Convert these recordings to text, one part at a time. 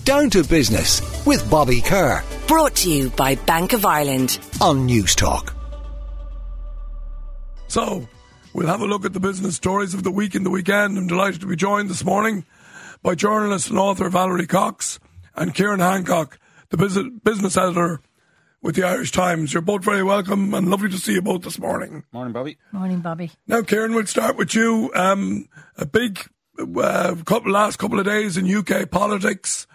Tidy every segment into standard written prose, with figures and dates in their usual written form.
Down to Business with Bobby Kerr. Brought to you by Bank of Ireland on News Talk. So, we'll have a look at the business stories of the week and the weekend. I'm delighted to be joined this morning by journalist and author Valerie Cox and Kieran Hancock, the business editor with the Irish Times. You're both very welcome and lovely to see you both this morning. Morning, Bobby. Morning, Bobby. Now, Kieran, we'll start with you. A big last couple of days in UK politics.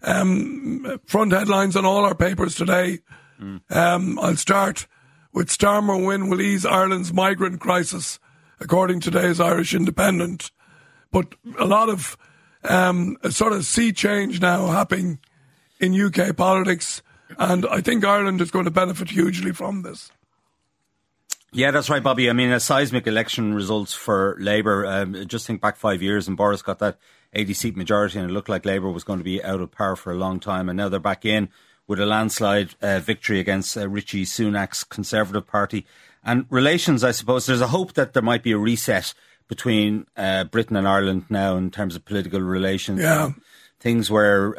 Front headlines on all our papers today. I'll start with Starmer win will ease Ireland's migrant crisis, according to today's Irish Independent. But a lot of a sort of sea change now happening in UK politics, and I think Ireland is going to benefit hugely from this. Yeah, that's right, Bobby. I mean, a seismic election results for Labour. Just think back 5 years and Boris got that 80-seat majority and it looked like Labour was going to be out of power for a long time, and now they're back in with a landslide victory against Richie Sunak's Conservative Party. And relations, I suppose, there's a hope that there might be a reset between Britain and Ireland now in terms of political relations. Yeah. Things were,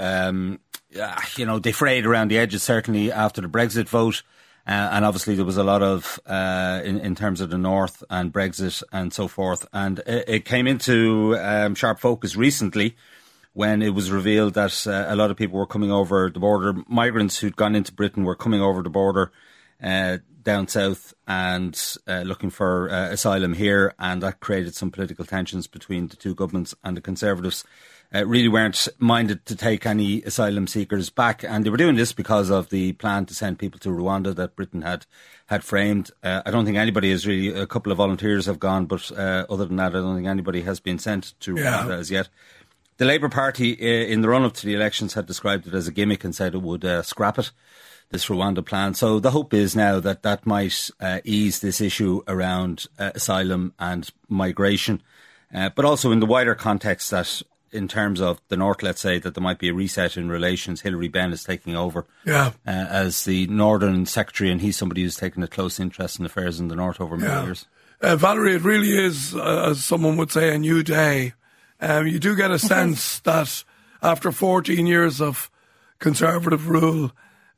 they frayed around the edges, certainly after the Brexit vote. And obviously there was a lot of, in terms of the North and Brexit and so forth. And it came into sharp focus recently when it was revealed that a lot of people were coming over the border. Migrants who'd gone into Britain were coming over the border down south and looking for asylum here. And that created some political tensions between the two governments, and the Conservatives really weren't minded to take any asylum seekers back. And they were doing this because of the plan to send people to Rwanda that Britain had framed. I don't think anybody has really, a couple of volunteers have gone, but other than that, I don't think anybody has been sent to Rwanda as yet. The Labour Party, in the run-up to the elections, had described it as a gimmick and said it would scrap it, this Rwanda plan. So the hope is now that that might ease this issue around asylum and migration. But also in the wider context that in terms of the North, let's say, that there might be a reset in relations. Hilary Benn is taking over as the Northern Secretary, and he's somebody who's taken a close interest in affairs in the North over many years. Valerie, it really is, as someone would say, a new day. You do get a sense that after 14 years of Conservative rule,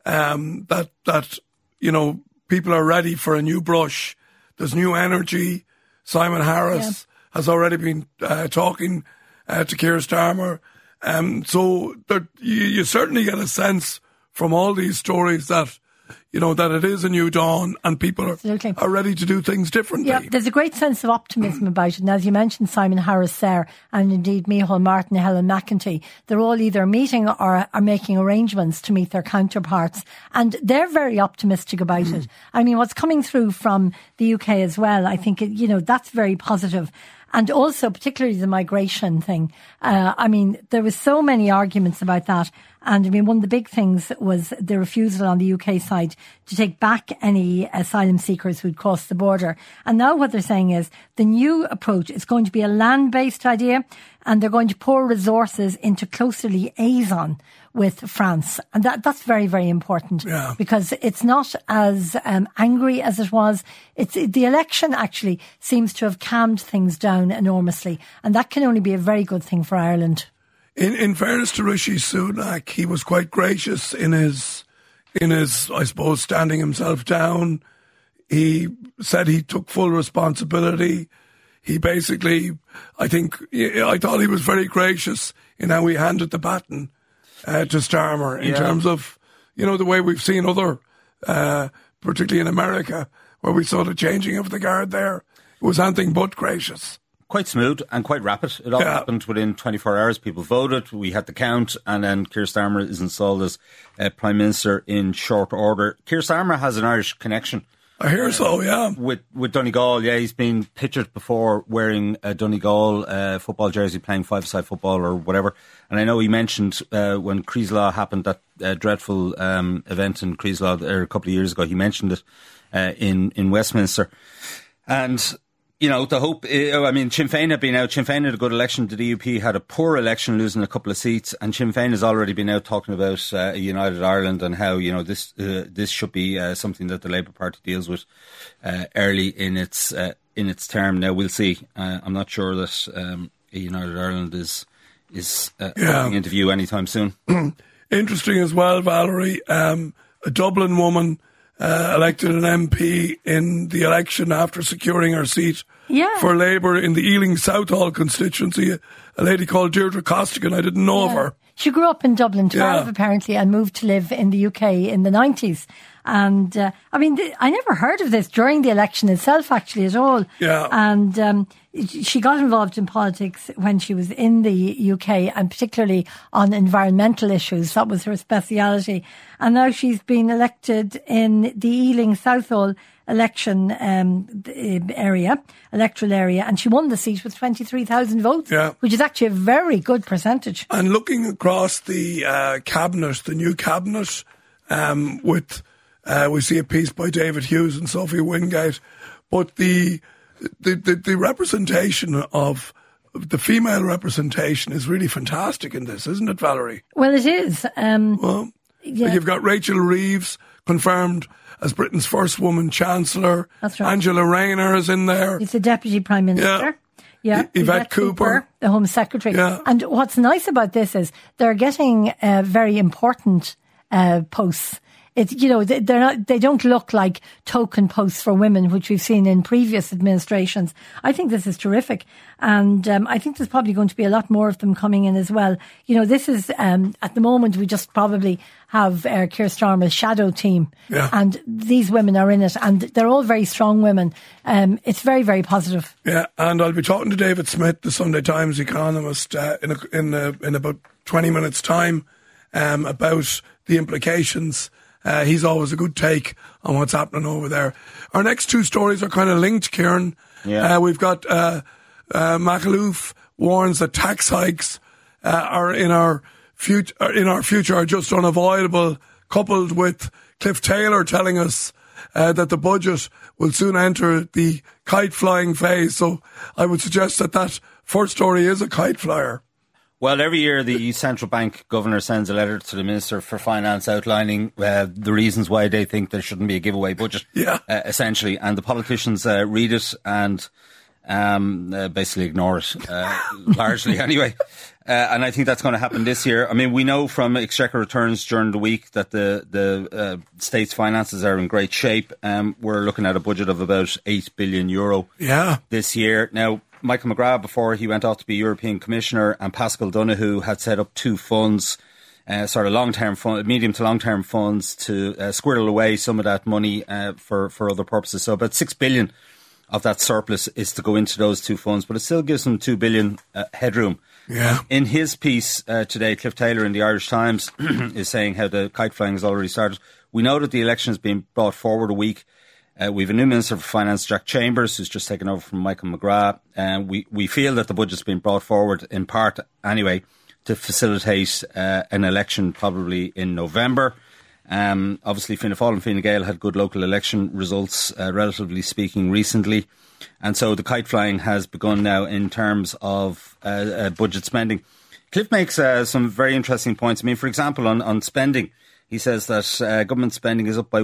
that people are ready for a new brush. There's new energy. Simon Harris has already been talking to Keir Starmer. So you certainly get a sense from all these stories that, that it is a new dawn and people are ready to do things differently. Yeah, there's a great sense of optimism about it. And as you mentioned, Simon Harris there, and indeed Micheál Martin, Helen McEntee, they're all either meeting or are making arrangements to meet their counterparts. And they're very optimistic about it. I mean, what's coming through from the UK as well, I think, that's very positive. And also, particularly the migration thing. There was so many arguments about that. And one of the big things was the refusal on the UK side to take back any asylum seekers who'd crossed the border. And now what they're saying is the new approach is going to be a land-based idea, and they're going to pour resources into closer liaison with France. And that's very, very important because it's not as angry as it was. The election actually seems to have calmed things down enormously, and that can only be a very good thing for Ireland. In fairness to Rishi Sunak, he was quite gracious in his, I suppose, standing himself down. He said he took full responsibility. He basically, I thought he was very gracious in how he handed the baton to Starmer in terms of, the way we've seen other, particularly in America, where we saw the changing of the guard there. It was anything but gracious. Quite smooth and quite rapid. It all happened within 24 hours. People voted, we had the count, and then Keir Starmer is installed as Prime Minister in short order. Keir Starmer has an Irish connection. I hear so, yeah. With Donegal, he's been pictured before wearing a Donegal football jersey, playing five-a-side football or whatever. And I know he mentioned when Creeslaw happened, that dreadful event in Creeslaw a couple of years ago, he mentioned it in Westminster. And the hope, Sinn Féin have been out. Sinn Féin had a good election. The DUP had a poor election, losing a couple of seats. And Sinn Féin has already been out talking about a united Ireland and how, this should be something that the Labour Party deals with early in its term. Now, we'll see. I'm not sure that a united Ireland is is coming into view anytime soon. Interesting as well, Valerie. A Dublin woman elected an MP in the election after securing her seat for Labour in the Ealing Southall constituency. A lady called Deirdre Costigan. I didn't know of her. She grew up in Dublin 12 apparently, and moved to live in the UK in the 90s. And I mean, I never heard of this during the election itself actually at all. Yeah. And she got involved in politics when she was in the UK, and particularly on environmental issues. That was her speciality. And now she's been elected in the Ealing Southall election electoral area, and she won the seat with 23,000 votes, which is actually a very good percentage. And looking across the cabinet, the new cabinet, we see a piece by David Hughes and Sophie Wingate, but the representation of the female representation is really fantastic in this, isn't it, Valerie? Well, it is. You've got Rachel Reeves confirmed as Britain's first woman chancellor. That's right. Angela Rayner is in there. She's the Deputy Prime Minister. Yeah. Yvette Cooper, the Home Secretary. Yeah. And what's nice about this is they're getting very important posts. It's, they don't look like token posts for women, which we've seen in previous administrations. I think this is terrific. And I think there's probably going to be a lot more of them coming in as well. This is, at the moment, we just probably have Keir Starmer's shadow team. Yeah. And these women are in it, and they're all very strong women. It's very, very positive. Yeah, and I'll be talking to David Smith, the Sunday Times economist, in about 20 minutes' time, about the implications. He's always a good take on what's happening over there. Our next two stories are kind of linked, Kieran. Yeah. We've got Makhlouf warns that tax hikes are in our future are just unavoidable, coupled with Cliff Taylor telling us that the budget will soon enter the kite flying phase. So I would suggest that first story is a kite flyer. Well, every year the central bank governor sends a letter to the Minister for Finance outlining the reasons why they think there shouldn't be a giveaway budget, essentially. And the politicians read it and basically ignore it, largely anyway. And I think that's going to happen this year. I mean, we know from Exchequer returns during the week that the state's finances are in great shape. We're looking at a budget of about €8 billion this year. Now, Michael McGrath, before he went off to be European Commissioner, and Pascal Donoghue had set up two funds, sort of medium to long-term funds to squirrel away some of that money for other purposes. So about 6 billion of that surplus is to go into those two funds, but it still gives them 2 billion headroom. Yeah. In his piece today, Cliff Taylor in the Irish Times is saying how the kite flying has already started. We know that the election has been brought forward a week. We have a new Minister for Finance, Jack Chambers, who's just taken over from Michael McGrath. We feel that the budget's been brought forward, in part anyway, to facilitate an election probably in November. Obviously, Fianna Fáil and Fine Gael had good local election results, relatively speaking, recently. And so the kite flying has begun now in terms of budget spending. Cliff makes some very interesting points. I mean, for example, on spending, he says that government spending is up by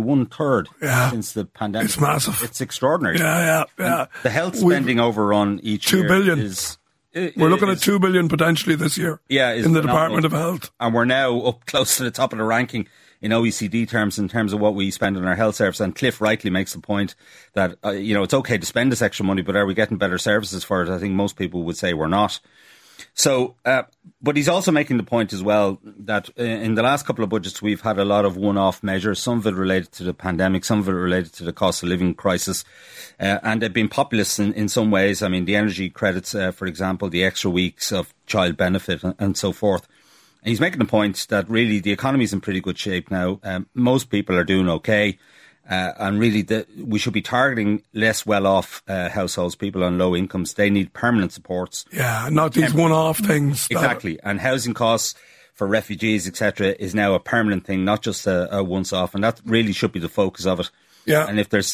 1/3 since the pandemic. It's massive. It's extraordinary. Yeah. The health spending overrun each year 2 billion. We're looking at 2 billion potentially this year in the Department of Health. And we're now up close to the top of the ranking in OECD terms in terms of what we spend on our health service. And Cliff rightly makes the point that, it's okay to spend this extra money, but are we getting better services for it? I think most people would say we're not. So, but he's also making the point as well that in the last couple of budgets, we've had a lot of one-off measures, some of it related to the pandemic, some of it related to the cost of living crisis, and they've been populist in some ways. I mean, the energy credits, for example, the extra weeks of child benefit and so forth. And he's making the point that really the economy's in pretty good shape now. Most people are doing okay. And really, we should be targeting less well-off households, people on low incomes. They need permanent supports. Yeah, not these one-off things. Exactly. And housing costs for refugees, etc., is now a permanent thing, not just a once-off. And that really should be the focus of it. Yeah. And if there's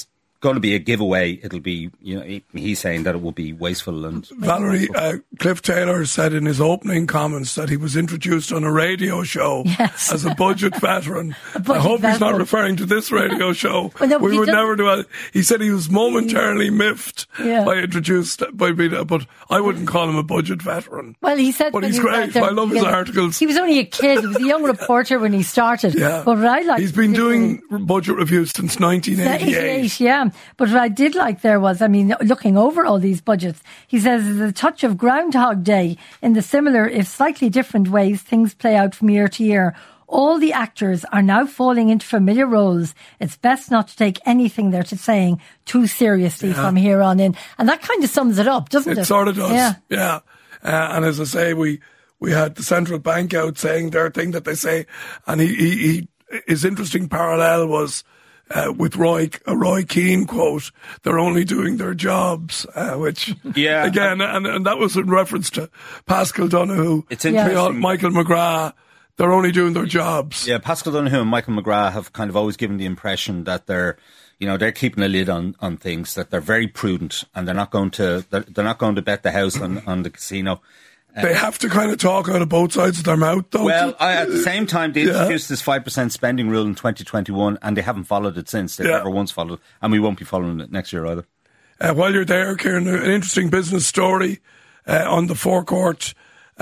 going to be a giveaway. It'll be, he's saying that it will be wasteful. And Valerie, Cliff Taylor said in his opening comments that he was introduced on a radio show as a budget veteran. I hope he's not referring to this radio show. Well, no, we would never do it. He said he was momentarily miffed by being, but I wouldn't call him a budget veteran. Well, he said, but he's great. I love his articles. He was only a kid. He was a young reporter when he started. Yeah. But what I liked, he's been doing budget reviews since 1988. Yeah. But what I did like there was, looking over all these budgets, he says there's a touch of Groundhog Day in the similar, if slightly different ways things play out from year to year. All the actors are now falling into familiar roles. It's best not to take anything they're saying too seriously from here on in. And that kind of sums it up, doesn't it? It sort of does. Yeah. And as I say, we had the central bank out saying their thing that they say, and his interesting parallel was with Roy Keane quote, "They're only doing their jobs," which again, and that was in reference to Pascal Donoghue. It's interesting. Michael McGrath. They're only doing their jobs. Yeah, Pascal Donoghue and Michael McGrath have kind of always given the impression that they're keeping a lid on things, that they're very prudent, and they're not going to bet the house on the casino. They have to kind of talk out of both sides of their mouth, though. Well, at the same time, they introduced this 5% spending rule in 2021, and they haven't followed it since. They've never once followed it, and we won't be following it next year either. While you're there, Kieran, an interesting business story on the forecourt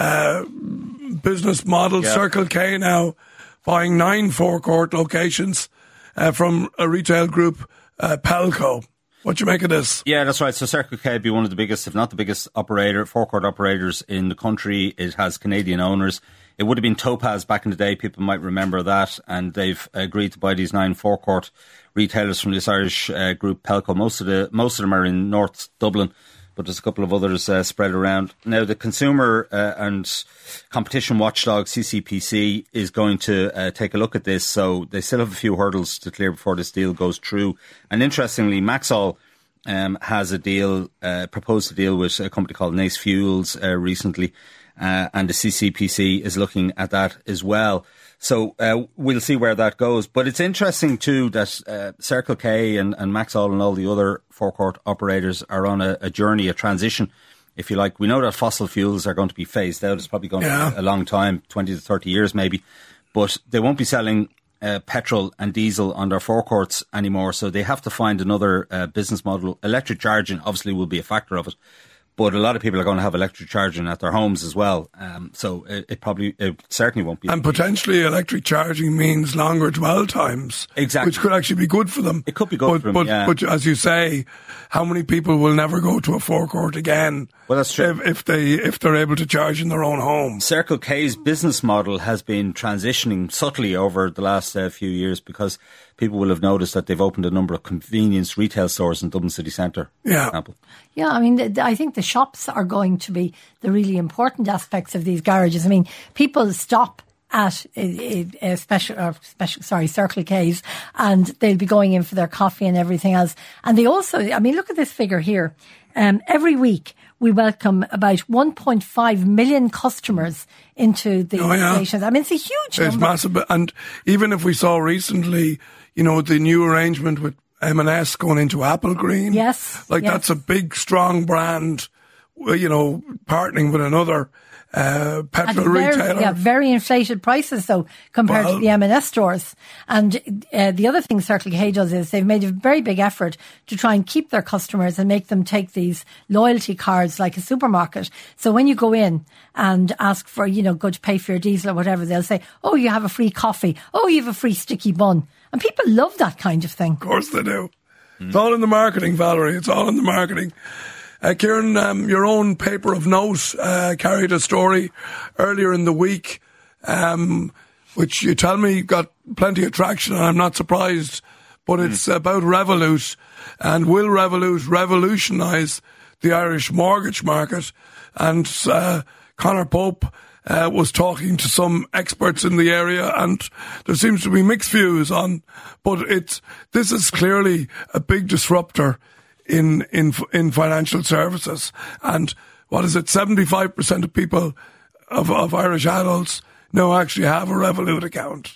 business model. Circle K now buying 9 forecourt locations from a retail group, Pelco. What do you make of this? Yeah, that's right. So Circle K would be one of the biggest, if not the biggest, forecourt operators in the country. It has Canadian owners. It would have been Topaz back in the day. People might remember that. And they've agreed to buy these 9 forecourt retailers from this Irish group, Pelco. Most of them are in North Dublin, but there's a couple of others spread around. Now, the Consumer and Competition Watchdog, CCPC, is going to take a look at this. So they still have a few hurdles to clear before this deal goes through. And interestingly, Maxol has a deal, proposed a deal with a company called Nace Fuels recently. And the CCPC is looking at that as well. So we'll see where that goes. But it's interesting too that Circle K and Maxol and all the other forecourt operators are on a journey, a transition, if you like. We know that fossil fuels are going to be phased out. It's probably going to be a long time, 20 to 30 years maybe. But they won't be selling petrol and diesel on their forecourts anymore. So they have to find another business model. Electric charging obviously will be a factor of it. But a lot of people are going to have electric charging at their homes as well. So it certainly won't be. And potentially electric charging means longer dwell times. Exactly. Which could actually be good for them. It could be good for them, But as you say, how many people will never go to a forecourt again? Well, that's true. If they're able to charge in their own home. Circle K's business model has been transitioning subtly over the last few years because people will have noticed that they've opened a number of convenience retail stores in Dublin city centre, for example. Yeah, I mein, I think the shops are going to be the really important aspects of these garages. I mean, people stop at Circle K's and they'll be going in for their coffee and everything else. And they also, I mean, look at this figure here. Every week we welcome about 1.5 million customers into the stations. I mean, it's a huge number. It's massive. And even if we saw recently, the new arrangement with M&S going into Applegreen. Yes. That's a big, strong brand, partnering with another petrol retailer. Yeah, very inflated prices, though, compared to the M&S stores. And the other thing Circle K does is they've made a very big effort to try and keep their customers and make them take these loyalty cards like a supermarket. So when you go in and ask for, go to pay for your diesel or whatever, they'll say, oh, you have a free coffee. Oh, you have a free sticky bun. And people love that kind of thing. Of course they do. It's all in the marketing, Valerie. It's all in the marketing. Kieran, your own paper of note carried a story earlier in the week, which you tell me got plenty of traction, and I'm not surprised, but it's about Revolut, and will Revolut revolutionise the Irish mortgage market? And Conor Pope was talking to some experts in the area, and there seems to be mixed views on, but this is clearly a big disruptor in financial services. And what is it, 75% of people, of Irish adults now actually have a Revolut account.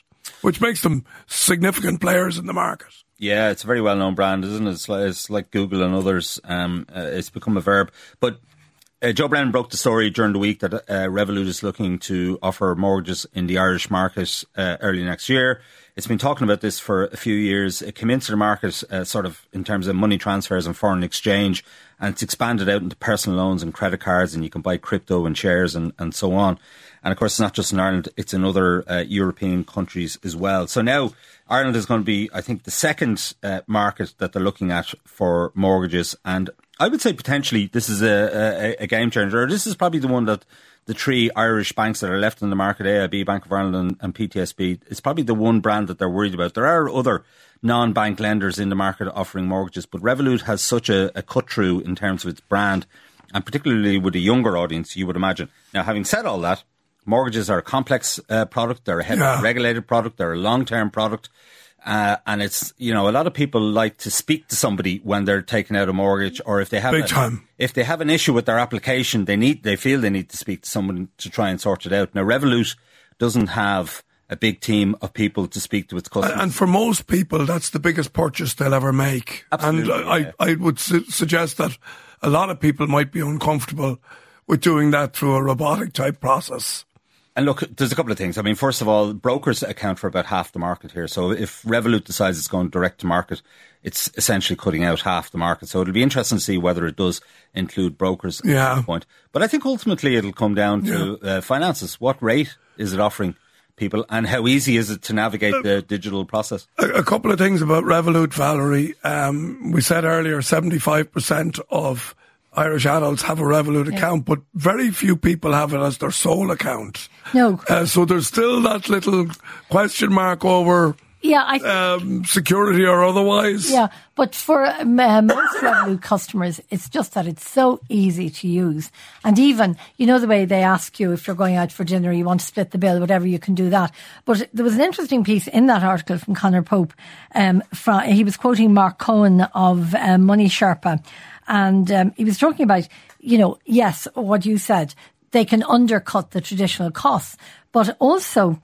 which makes them significant players in the market. Yeah, it's a very well-known brand, isn't it? It's like Google and others. It's become a verb. But Joe Brennan broke the story during the week that Revolut is looking to offer mortgages in the Irish market early next year. It's been talking about this for a few years. It came into the market sort of in terms of money transfers and foreign exchange, and it's expanded out into personal loans and credit cards, and you can buy crypto and shares and so on. And of course, it's not just in Ireland, it's in other European countries as well. So now Ireland is going to be, I think, the second market that they're looking at for mortgages. And I would say potentially this is a game changer. This is probably the one that the three Irish banks that are left in the market, AIB, Bank of Ireland and PTSB, is probably the one brand that they're worried about. There are other non-bank lenders in the market offering mortgages, but Revolut has such a cut-through in terms of its brand, and particularly with a younger audience, you would imagine. Now, having said all that, mortgages are a complex product, they're a heavily regulated product, they're a long-term product. And it's, a lot of people like to speak to somebody when they're taking out a mortgage, or if they have if they have an issue with their application, they feel they need to speak to someone to try and sort it out. Now, Revolut doesn't have a big team of people to speak to its customers. And for most people, that's the biggest purchase they'll ever make. Absolutely, and I would suggest that a lot of people might be uncomfortable with doing that through a robotic type process. And look, there's a couple of things. I mean, first of all, brokers account for about half the market here. So if Revolut decides it's going direct to market, it's essentially cutting out half the market. So it'll be interesting to see whether it does include brokers at that point. But I think ultimately it'll come down to finances. What rate is it offering people, and how easy is it to navigate the digital process? A couple of things about Revolut, Valerie. We said earlier 75% of Irish adults have a Revolut account, but very few people have it as their sole account. No. So there's still that little question mark over security or otherwise. Yeah, but for most Revolut customers, it's just that it's so easy to use. And even, the way they ask you if you're going out for dinner, you want to split the bill, whatever, you can do that. But there was an interesting piece in that article from Conor Pope. He was quoting Mark Cohen of Money Sherpa. And he was talking about, yes, what you said, they can undercut the traditional costs. But also,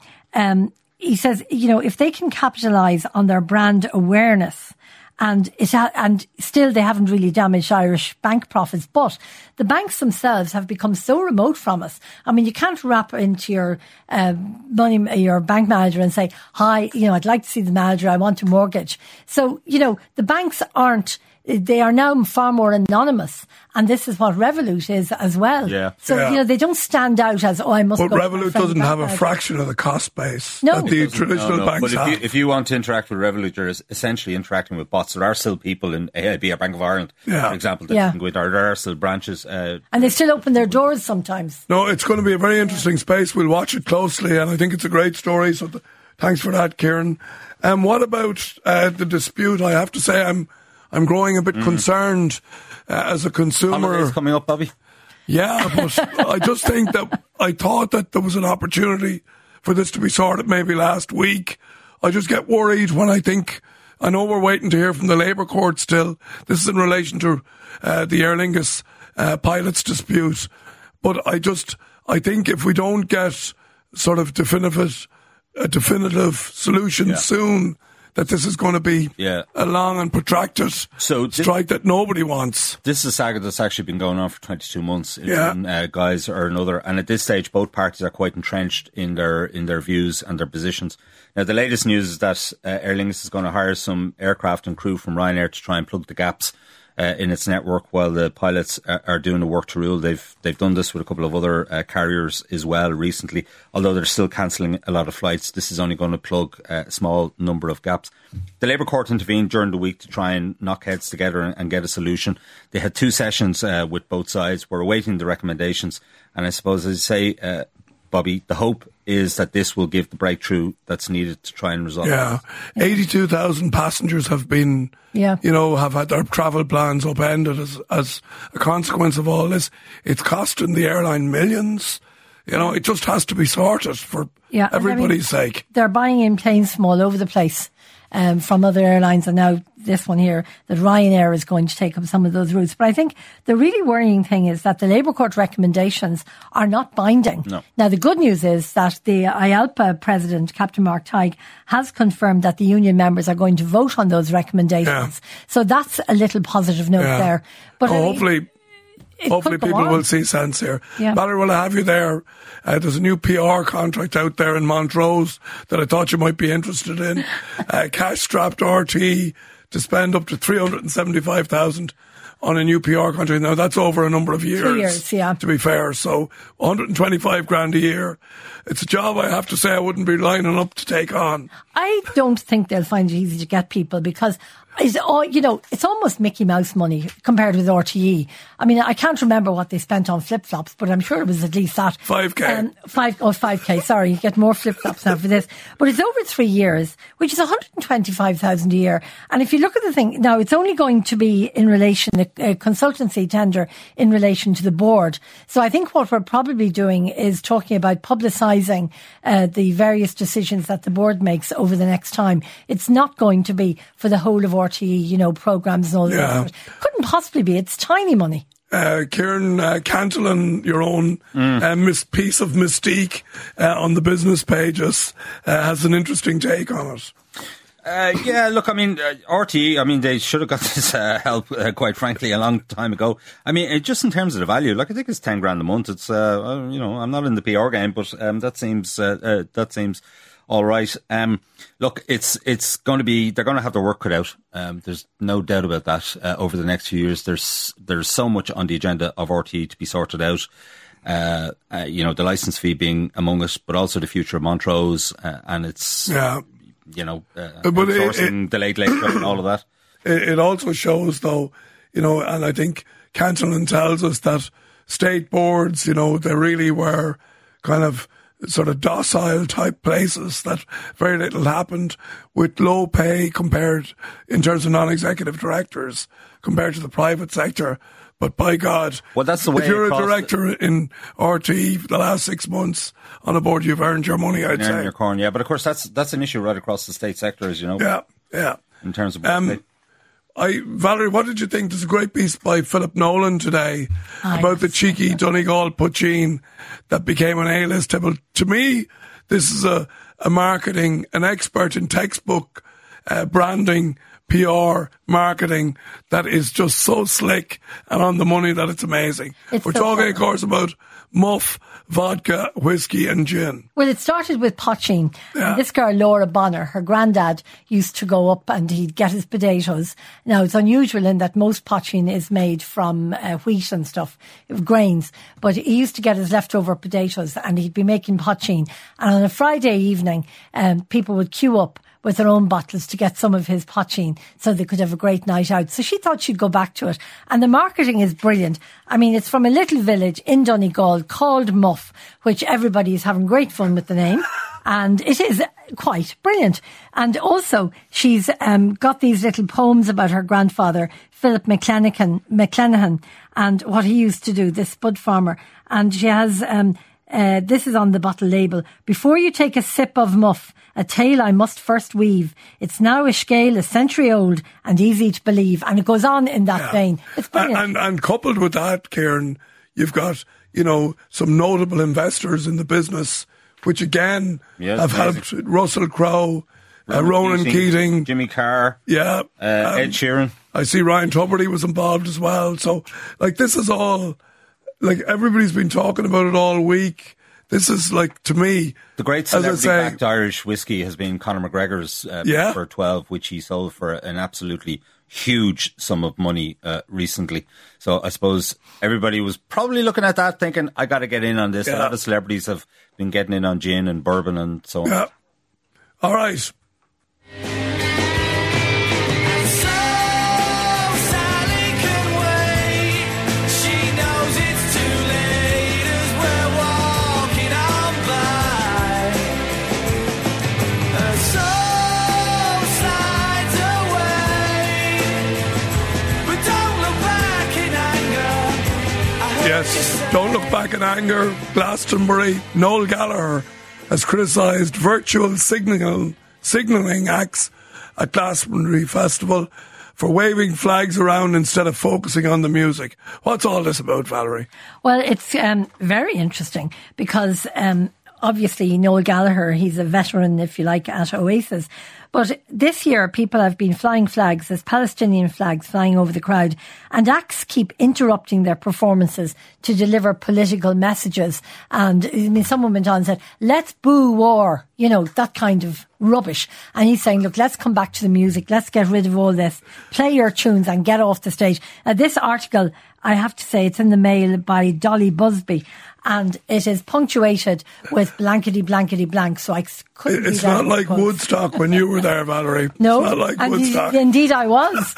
he says, if they can capitalise on their brand awareness, and still they haven't really damaged Irish bank profits. But the banks themselves have become so remote from us. I mean, you can't wrap into your your bank manager and say, hi, I'd like to see the manager, I want a mortgage. So, the banks they are now far more anonymous, and this is what Revolut is as well. Yeah. So, they don't stand out as, I must But go. But Revolut doesn't have a fraction of the cost base that the traditional banks have. But if you want to interact with Revolut, you're essentially interacting with bots. There are still people in AIB or Bank of Ireland, for example, that you can go into. There are still branches. And they still open their doors sometimes. No, it's going to be a very interesting space. We'll watch it closely, and I think it's a great story. So thanks for that, Kieran. What about the dispute? I have to say I'm growing a bit concerned as a consumer. Holidays coming up, Bobby. Yeah, but I just think that I thought that there was an opportunity for this to be sorted maybe last week. I just get worried when I know we're waiting to hear from the Labour Court still. This is in relation to the Aer Lingus pilots dispute. But I think if we don't get sort of a definitive solution soon, that this is going to be a long and protracted strike that nobody wants. This is a saga that's actually been going on for 22 months in one guise or another. And at this stage, both parties are quite entrenched in their views and their positions. Now, the latest news is that Aer Lingus is going to hire some aircraft and crew from Ryanair to try and plug the gaps in its network while the pilots are doing the work to rule. They've done this with a couple of other carriers as well recently, although they're still cancelling a lot of flights. This is only going to plug a small number of gaps. The Labour Court intervened during the week to try and knock heads together and get a solution. They had 2 sessions with both sides. We're awaiting the recommendations, and I suppose, as you say, Bobby, the hope is that this will give the breakthrough that's needed to try and resolve it. 82,000 passengers have been, have had their travel plans upended as a consequence of all this. It's costing the airline millions. You know, it just has to be sorted for everybody's sake. They're buying in planes from all over the place from other airlines, and now this one here, that Ryanair is going to take up some of those routes. But I think the really worrying thing is that the Labour Court recommendations are not binding. No. Now, the good news is that the IALPA president, Captain Mark Tighe, has confirmed that the union members are going to vote on those recommendations. So that's a little positive note there. But hopefully people will see sense here. Valerie, will I have you there? There's a new PR contract out there in Montrose that I thought you might be interested in. Cash-strapped RT to spend up to $375,000 on a new PR contract. Now, that's over a number of years. 2 years, yeah. To be fair. So, $125,000 a year. It's a job I have to say I wouldn't be lining up to take on. I don't think they'll find it easy to get people because it's almost Mickey Mouse money compared with RTE. I mean, I can't remember what they spent on flip-flops, but I'm sure it was at least that. 5K. 5K, sorry. You get more flip-flops now for this. But it's over 3 years, which is $125,000 a year. And if you look at the thing, now it's only going to be in relation, a consultancy tender in relation to the board. So I think what we're probably doing is talking about publicising the various decisions that the board makes over the next time. It's not going to be for the whole of RTE, programmes and all that. Couldn't possibly be. It's tiny money. Kieran Cantillon, your own piece of mystique on the business pages, has an interesting take on it. Look, I mean, RTE, I mean, they should have got this help, quite frankly, a long time ago. I mean, just in terms of the value, like, I think it's $10,000 a month. It's, I'm not in the PR game, but that seems all right. Look, it's going to be, they're going to have their work cut out. There's no doubt about that. Over the next few years, there's so much on the agenda of RTE to be sorted out. The license fee being among us, but also the future of Montrose, and it's, outsourcing the late show and all of that. It also shows, though, and I think Cantillon tells us that state boards, they really were kind of sort of docile type places, that very little happened, with low pay compared in terms of non-executive directors compared to the private sector. But by God, well, that's the way. If you're a director in RTE for the last 6 months on a board, you've earned your money, I'd say. Your corn, yeah. But of course, that's an issue right across the state sector, as you know. Yeah. In terms of Valerie, what did you think? There's a great piece by Philip Nolan today about the cheeky Donegal poutine that became an A-list table. To me, this is a marketing, an expert in textbook branding, PR, marketing, that is just so slick and on the money that it's amazing. We're talking, of course, about Muff, vodka, whiskey and gin. Well, it started with poaching. Yeah. This girl, Laura Bonner, her granddad used to go up and he'd get his potatoes. Now, it's unusual in that most poaching is made from wheat and stuff, grains. But he used to get his leftover potatoes and he'd be making poaching. And on a Friday evening, people would queue up with their own bottles to get some of his poaching so they could have a great night out. So she thought she'd go back to it. And the marketing is brilliant. I mean, it's from a little village in Donegal called Muff, which everybody is having great fun with the name. And it is quite brilliant. And also, she's got these little poems about her grandfather, Philip McClenaghan, and what he used to do, this spud farmer. And she has... this is on the bottle label. Before you take a sip of Muff, a tale I must first weave. It's now a scale a century old and easy to believe. And it goes on in that vein. It's brilliant. And coupled with that, Kieran, you've got, some notable investors in the business, which again have helped. Russell Crowe, Ronan Keating, Jimmy Carr, Ed Sheeran. I see Ryan Tubridy was involved as well. So, this is all... everybody's been talking about it all week. This is, to me... The great celebrity-backed Irish whiskey has been Conor McGregor's for 12, which he sold for an absolutely huge sum of money recently. So I suppose everybody was probably looking at that thinking, I got to get in on this. A lot of celebrities have been getting in on gin and bourbon and so on. Yeah. All right. Yes. Don't look back in anger. Glastonbury. Noel Gallagher has criticised virtual signalling acts at Glastonbury Festival for waving flags around instead of focusing on the music. What's all this about, Valerie? Well, it's very interesting because obviously Noel Gallagher, he's a veteran, if you like, at Oasis. But this year, people have been flying flags, there's Palestinian flags flying over the crowd, and acts keep interrupting their performances to deliver political messages. And I mean, someone went on and said, let's boo war, you know, that kind of rubbish. And he's saying, look, let's come back to the music, let's get rid of all this, play your tunes and get off the stage. This article, I have to say, it's in the Mail by Dolly Busby, and it is punctuated with blankety blankety blank, so I couldn't. It's not like Woodstock when you were there, Valerie. No, it's not like Woodstock. Indeed I was.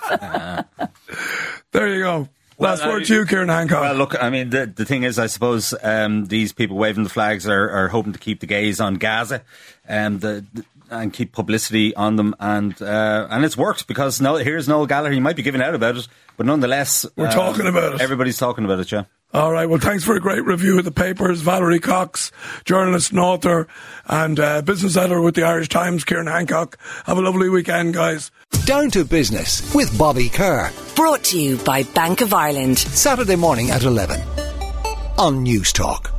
There you go. Last word to you, Kieran Hancock. Well, look, I mean, the thing is, I suppose these people waving the flags are hoping to keep the gaze on Gaza and keep publicity on them, and it's worked because here's Noel Gallagher. He might be giving out about it, but nonetheless, we're talking about it. Everybody's talking about it, yeah. All right, well, thanks for a great review of the papers. Valerie Cox, journalist and author, and business editor with the Irish Times, Kieran Hancock. Have a lovely weekend, guys. Down to Business with Bobby Kerr. Brought to you by Bank of Ireland. Saturday morning at 11 on News Talk.